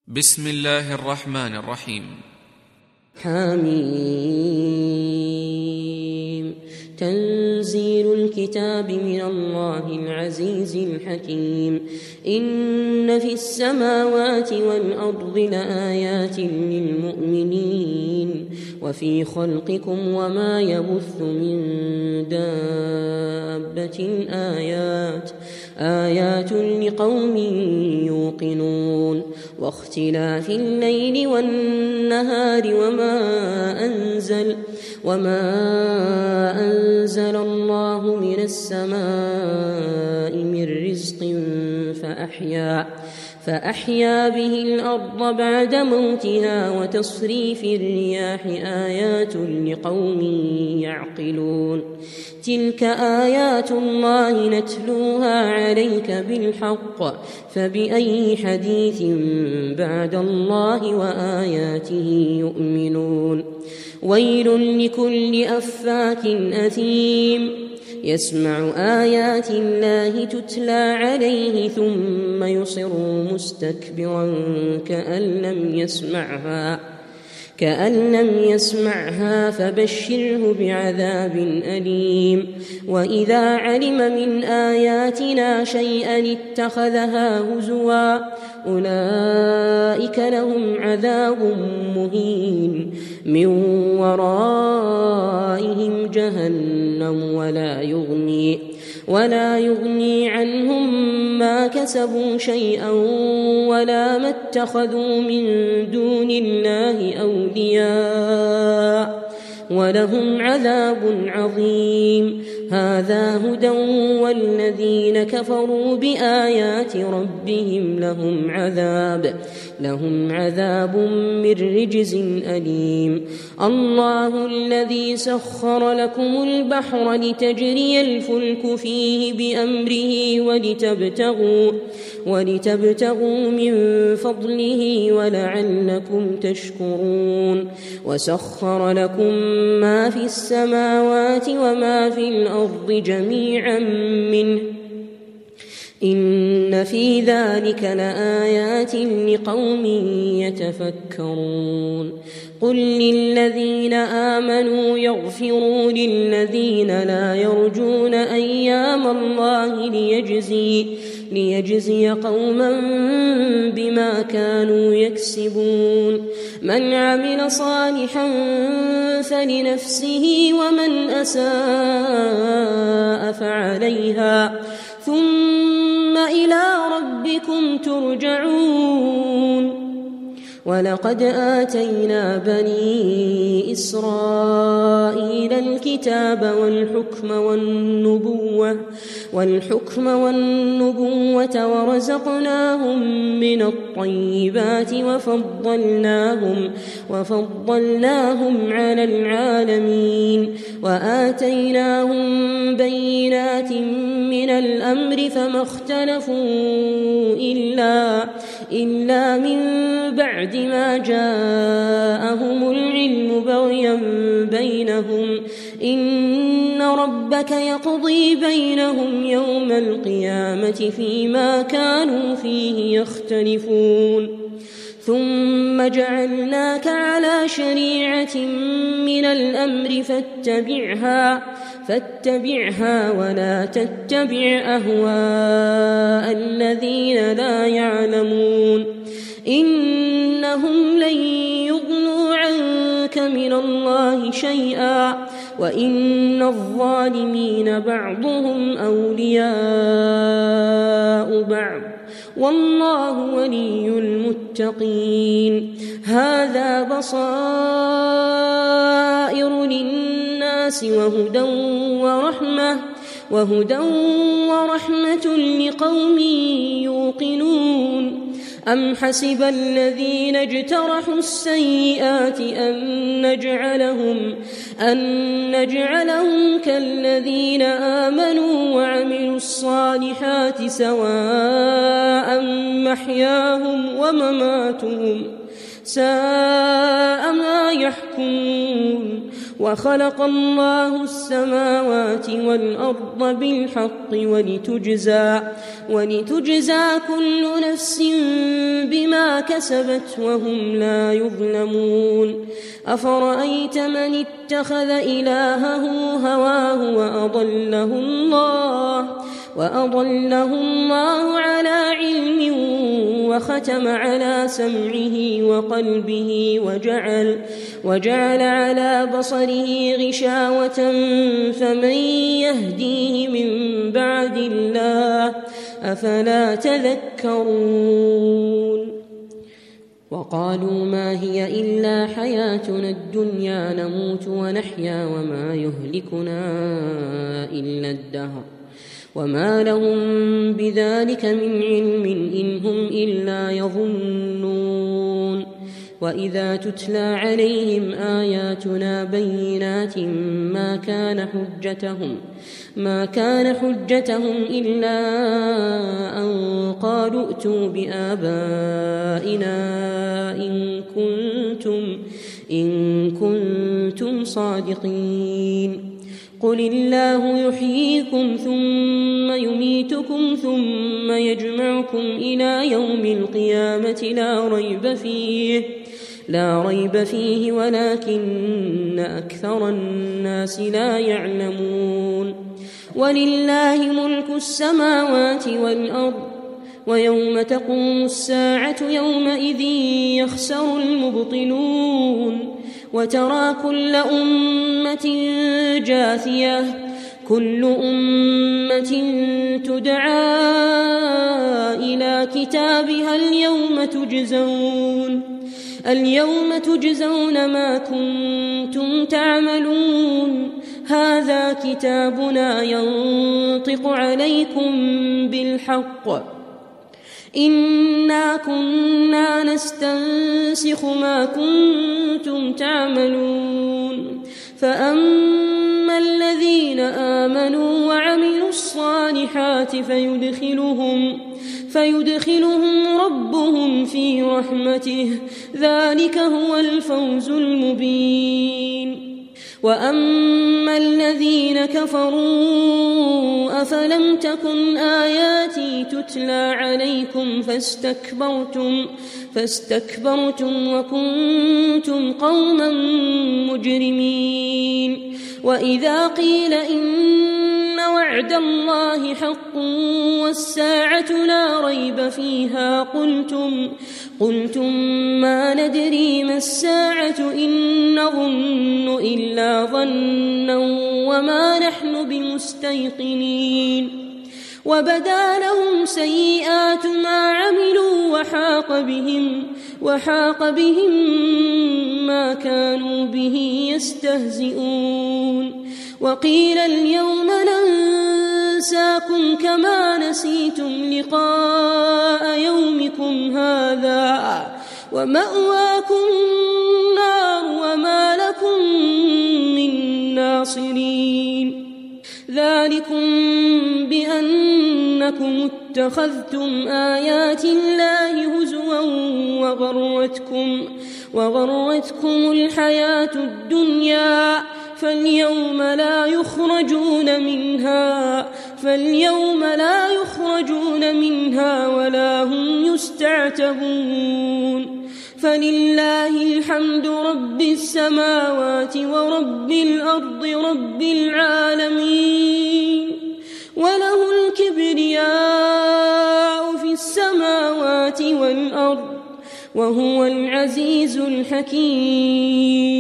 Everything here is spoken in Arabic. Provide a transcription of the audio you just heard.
بسم الله الرحمن الرحيم. حميم. تنزيل الكتاب من الله العزيز الحكيم. إن في السماوات والأرض لآيات للمؤمنين وفي خلقكم وما يبث من دابة آيات لقوم يوقنون. واختلاف الليل والنهار وما أنزل الله من السماء من رزق فأحيا به الأرض بعد موتها وتصريف الرياح آيات لقوم يعقلون. تلك آيات الله نتلوها عليك بالحق فبأي حديث بعد الله وآياته يؤمنون. ويل لكل أفاك أثيم يسمع آيات الله تتلى عليه ثم يصر مستكبرا كأن لم يسمعها فبشره بعذاب أليم. وإذا علم من آياتنا شيئا اتخذها هزوا أولئك لهم عذاب مهين من ورائهم جهنم ولا يغني عنهم ما كسبوا شيئا ولا ما اتخذوا من دون الله أولياء ولهم عذاب عظيم. هذا هدى والذين كفروا بآيات ربهم لهم عذاب من رجز أليم. الله الذي سخر لكم البحر لتجري الفلك فيه بأمره ولتبتغوا من فضله ولعلكم تشكرون. وسخر لكم ما في السماوات وما في الأرض جميعا منه إن في ذلك لآيات لقوم يتفكرون. قل للذين آمنوا يغفروا للذين لا يرجون أيام الله ليجزي قوما بما كانوا يكسبون. من عمل صالحا فلنفسه ومن أساء فعليها ثم إلى ربكم ترجعون. ولقد آتينا بني إسرائيل الكتاب والحكم والنبوة ورزقناهم من الطيبات وفضلناهم على العالمين. وآتيناهم بينات من الأمر فما اختلفوا إلا من بعد ما جاءهم العلم بغيا بينهم. إن ربك يقضي بينهم يوم القيامة فيما كانوا فيه يختلفون. ثم جعلناك على شريعة من الأمر فاتبعها ولا تتبع أهواء الذين لا يعلمون. إنهم لن يغنوا عنك من الله شيئا وإن الظالمين بعضهم أولياء بعض والله ولي المتقين. هذا بصائر للناس وهدى ورحمة لقوم يوقنون. أم حسب الذين اجترحوا السيئات أن نجعلهم كالذين آمنوا وعملوا الصالحات سواء محياهم ومماتهم ساء ما يحكمون. وخلق الله السماوات والأرض بالحق ولتجزى كل نفس بما ما كسبت وهم لا يظلمون أفرأيت من اتخذ إلهه هواه وأضله الله على علم وختم على سمعه وقلبه وجعل على بصره غشاوة فمن يهديه من بعد الله أفلا تذكرون وقالوا ما هي إلا حياتنا الدنيا نموت ونحيا وما يهلكنا إلا الدهر وما لهم بذلك من علم إن هم إلا يظنون وإذا تتلى عليهم آياتنا بينات ما كان حجتهم إلا أن قالوا ائتوا بآبائنا إن كنتم صادقين قل الله يحييكم ثم يميتكم ثم يجمعكم إلى يوم القيامة لا ريب فيه ولكن أكثر الناس لا يعلمون ولله ملك السماوات والأرض ويوم تقوم الساعة يومئذ يخسر المبطلون وترى كل أمة جاثية كل أمة تدعى إلى كتابها اليوم تجزون ما كنتم تعملون هذا كتابنا ينطق عليكم بالحق إنا كنا نستنسخ ما كنتم تعملون فأما الذين آمنوا وعملوا الصالحات فيدخلهم ربهم في رحمته ذلك هو الفوز المبين وأما الذين كفروا أفلم تكن آياتي تتلى عليكم فاستكبرتم وكنتم قوما مجرمين وإذا قيل إن وعد الله حق والساعة لا ريب فيها قلتم ما ندري ما الساعة إن نظن إلا ظنا وما نحن بمستيقنين وبدا لهم سيئات ما عملوا وحاق بهم ما كانوا به يستهزئون وقيل اليوم ننساكم كما نسيتم لقاء يومكم هذا ومأواكم النار وما لكم من ناصرين ذلكم بأنكم اتخذتم آيات الله هزوا وغرتكم الحياة الدنيا فاليوم لا يخرجون منها ولا هم يستعتبون فلله الحمد رب السماوات ورب الأرض رب العالمين وله الكبرياء في السماوات والأرض وهو العزيز الحكيم